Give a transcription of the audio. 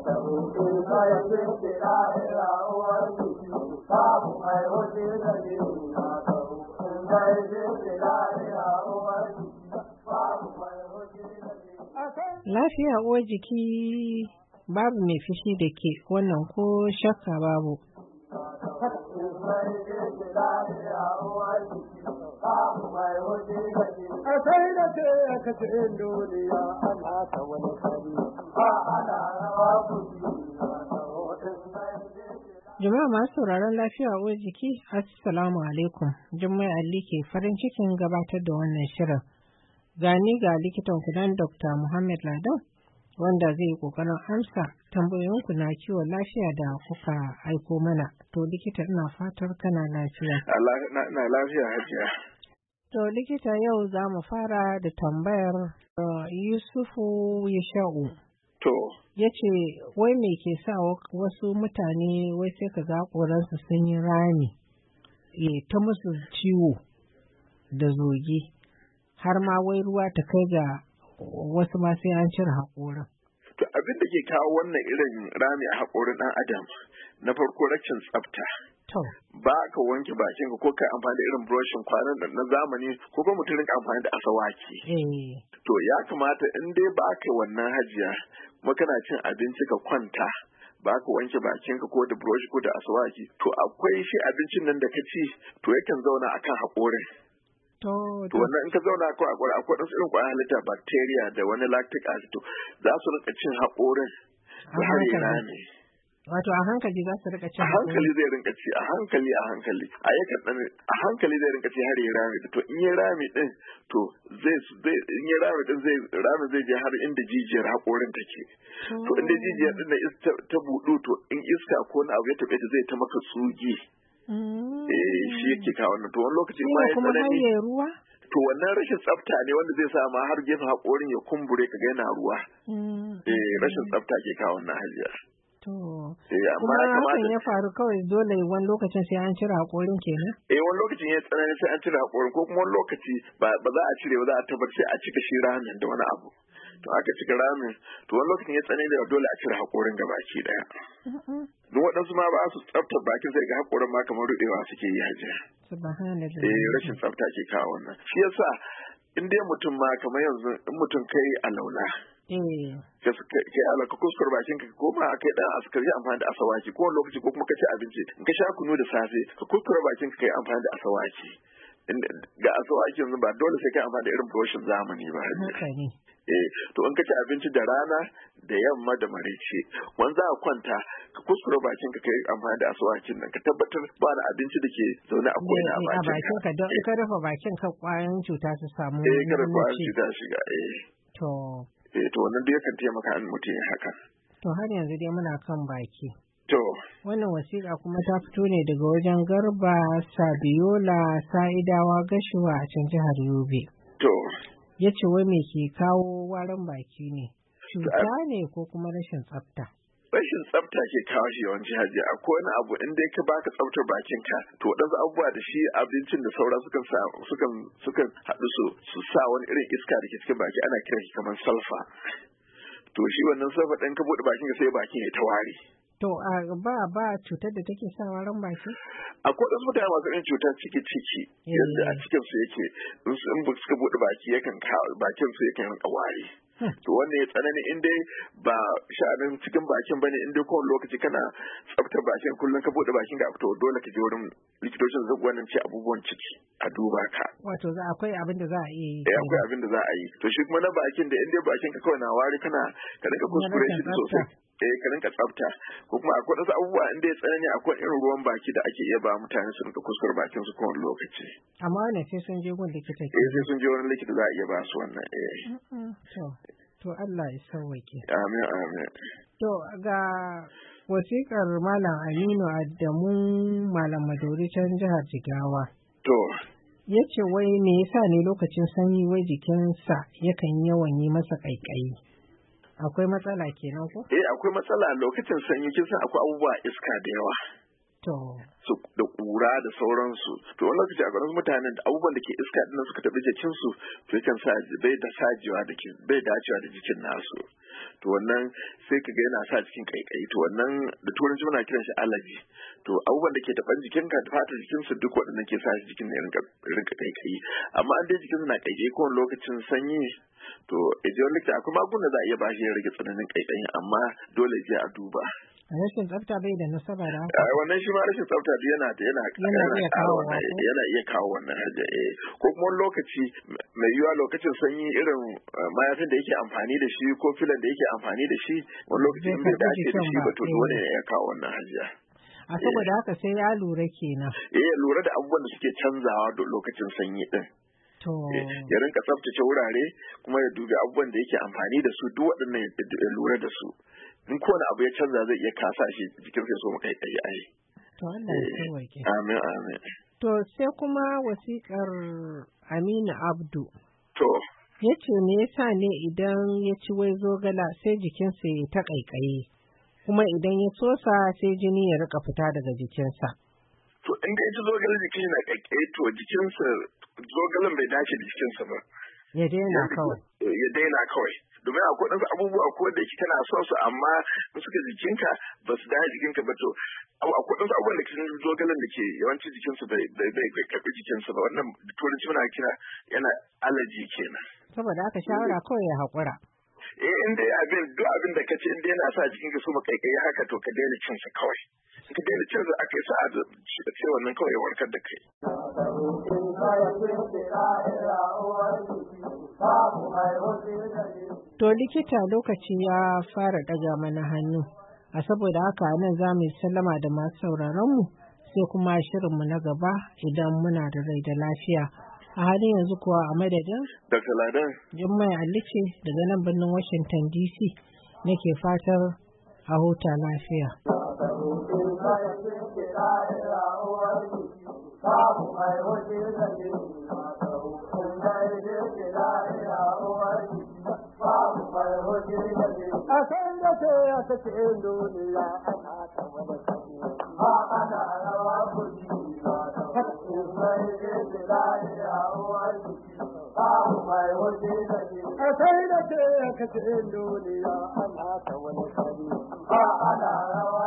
Lafiya uwar jiki babu mai fushi da ke wannan ko shakka babu. Jama'a masu sauraron lafiya uwar jiki, Assalamu alaikum. Jummai Ali ke farin cikin gabatar da wannan shirin. Gani ga likitan kudan Dr. Muhammad Ladan wanda zai yi kokarin amsa tambayoyinku na kiwon lafiya da kuka aiko mana. To likita ina fatar kana lafiya. Na lafiya hajiya. To likita yau za mu fara da tambayar Yusufu Yasha'u. To. Ya ce wai me ke sa wasu mutane wai sai ka ga ƙoransu sun yi rami ta musu ciwo da zogi har ma wai ruwa ta kai ga wasu ma sai an cire haƙorin. To abin da ke kawo wannan irin rami a haƙorin ɗan adam na farko rashin tsafta. Ba ka wanke bakin ka ko kai amfani da irin brushin kwanan na zamani ko kuma mutum rinka amfani da asawaki. To ya kamata in dai ba ka wannan hajiya kuma kana cin abinci ka kwanta ba ka wanke bakin ka ko da brush ko da asawaki to akwai shi abincin nan da ka ci to yakan zauna akan haƙorin. To wannan in ka zauna akwai wasu irin ƙwayar halitta bacteria da wani lactic acid za su rika cin haƙorin da har yi rami. Wato a hankali za su rika cin a hankali zai rinka ci a hankali a yakan dan a hankali zai rinka ci har yi rami to in yi rami din to in yi rami din rami zai je har inda jijiyar haƙorin take. To inda jijiyar din ta buɗu to in iska ko na abu ya taɓe ta zai ta maka tsugi. Shi yake kawo wannan to wani lokaci ma ya tsanani ruwa to wannan rashin tsafta ne wanda zai sa ma har gefen haƙorin ya kumbure ka ga yana ruwa. Rashin tsafta ke kawo wannan hajiya. Amma hakan ya faru kawai dole wani lokacin sai an cire haƙorin kenan? Wani lokacin ya tsanani sai an cire haƙorin ko kuma wani lokaci ba za a cire ba za a tabbatar sai a cika shi ramin da wani abu. To aka cika ramin to wani lokacin ya tsanani da dole a cire haƙorin gabaki ɗaya. Don waɗansu ma ba su tsaftar bakin sai ga haƙorin ma kamar ruɓewa suke yi hajiya. Rashin tsafta ke kawo wannan. Shi yasa in dai mutum ma kamar yanzu in mutum kai alaula. Kai alaka kuskure bakin ka ko ma kai dan askari amfani da asawaki ko lokaci ko kuma ka ci abinci in ka sha kunu da safe ka kuskure bakin ka kai amfani da asawaki ga asawaki yanzu ba dole sai kai amfani da irin brushin zamani ba to in ka ci abinci da rana da yamma da maraice wanda za a kwanta ka kuskure bakin ka kai amfani da asawakin nan ka tabbatar ba da abinci da ke zaune a ko'ina a bakin ka don ka rufe bakin ka kwayoyin cuta su samu kada kwayoyin cuta shiga to wannan dai yakan taimaka in mutum ya haka. To har yanzu dai muna kan baki. To. Wannan wasiƙa kuma ta fito ne daga wajen Garba Sabiola Sa'idawa Gashuwa a can jihar Yobe. To. Ya ce wai me ke kawo warin baki ne? Cuta ne ko kuma rashin tsafta? Rashin tsafta ke kawo shi yawanci haji akwai wani abu in dai ka baka tsaftar bakin ka to wadansu abubuwa da shi abincin da saura sukan haɗu su sa wani irin iska da ke cikin baki ana kiran shi kamar sulfa to shi wannan sulfa ɗin ka buɗe bakin ka sai bakin ya ta ware. To ba cutar da take sa warin baki? Akwai wasu mutane masu irin cutar ciki yadda a cikin su yake in suka buɗe baki yakan bakin su yakan rinka ware. To wanda ya tsanani in dai ba sha'anin cikin bakin bane in dai kowane lokaci kana tsaftar bakin kullum ka bude bakin ka to dole ka je wurin likitocin wannan ce abubuwan ciki a duba ka. Wato akwai abin da za a yi. Akwai abin da za a yi. To shi kuma na bakin da in dai bakin ka kawai na wari ka rinka kuskure shi sosai. Ka rinka tsafta ko kuma akwai wasu abubuwa in dai tsanani akwai irin ruwan baki da ake iya ba mutane su rinka kuskure bakin su kowane lokaci. Amma wannan sai sun je gun likita. Sai sun je wurin likita za a iya ba su wannan. To Allah ya sauwake. Amin. To ga wasiƙar Malam Aminu Adamu Malam Maduri can jihar Jigawa. To. Ya ce wai me yasa ne lokacin sanyi wai jikinsa yakan yawan yi masa ƙaiƙayi. Akwai matsala kenan ko? Akwai matsala lokacin sanyi kin san akwai abubuwa iska da yawa. da ƙura da sauransu. To wani lokaci a garin mutanen da abubuwan da ke iska ɗin suka taɓi jikinsu to yakan sa bai dacewa da jikin nasu. To wannan sai ka ga yana sa jikin ƙaiƙayi. To wannan da turanci muna kiran shi allergy. To abubuwan da ke taɓan jikinka da fatar jikinsu duk waɗannan ke sa jikin ya rinka ƙaiƙayi. Amma an dai jikinsu na ƙaiƙayi kowane lokacin sanyi to idan likita akwai magunguna za a iya ba shi ya rage tsananin ƙaiƙayi amma dole je a duba. Rashin tsafta bai da nasaba da haka. Wannan shi ma rashin tsafta yana iya kawo wannan haja. Ko kuma wani lokaci mai yiwuwa lokacin sanyi irin mayafin da yake amfani da shi ko filan da yake amfani da shi wani lokaci in bai dace da shi ba to dole ne ya kawo wannan haja. A saboda haka sai ya lura kenan. Lura da abubuwan da suke canzawa da lokacin sanyi din. Ya rinka tsaftace wurare kuma ya dubi abubuwan da yake amfani da su duk waɗannan ya lura da su. In kowane abu ya canza zai iya kasa shi jikin sai so maka kai ai. To Allah ya sauke. Amin amin. To sai kuma wasiƙar Aminu Abdu. To. Yace me yasa ne idan ya ci wai zogala sai jikinsa ya ta ƙaiƙayi kuma idan ya sosa sai jini ya rika fita daga jikinsa. To in ka ci zogala jikin na ƙaiƙayi to jikinsa zogalan bai dace da jikinsa ba. Ya daina kawai. Domin akwai wasu abubuwa ko da kana son su amma in suka jikinka ba su da jikinka ba to akwai wasu abubuwan da ke zogalan da ke yawancin jikinsu bai karɓi jikinsu ba wannan turanci muna kira yana allergy kenan. Saboda haka shawara kawai ya haƙura. In dai duk abin da ka ce in dai yana sa jikinka so makaikai haka to ka daina cin sa kawai. In ka daina cin sa aka yi sa'a da sai wannan kawai ya warkar da kai. To likita lokaci ya fara ɗaga mana hannu, a saboda haka nan za mu yi sallama da masu sauraronmu sai kuma shirinmu na gaba idan muna da rai da lafiya. A halin yanzu kuwa a madadin Dr. Ladan Jummai Ali ce daga nan birnin Washington DC nake fatar a huta lafiya. A san da ce ya sake duniya ana ta wani kare, ba ana rawa kuji ba da wasu mai yake lafiya uwar jiki, babu mai hoji da ke. A sai da ce ya sake duniya ana ta wani kare, ba ana rawa